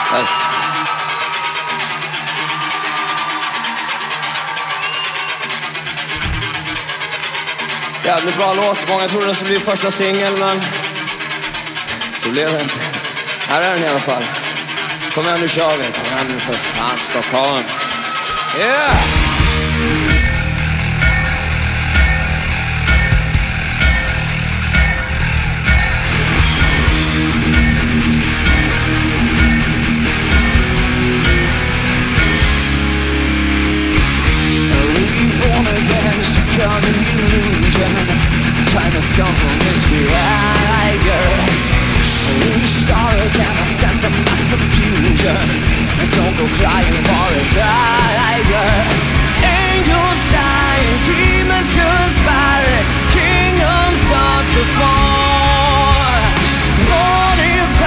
Jävligt bra låt. Många trodde det skulle bli första singeln, men så blev det inte. Här är den i alla fall. Kom igen, nu kör vi. Kom igen nu för fan, Stockholm. Yeah!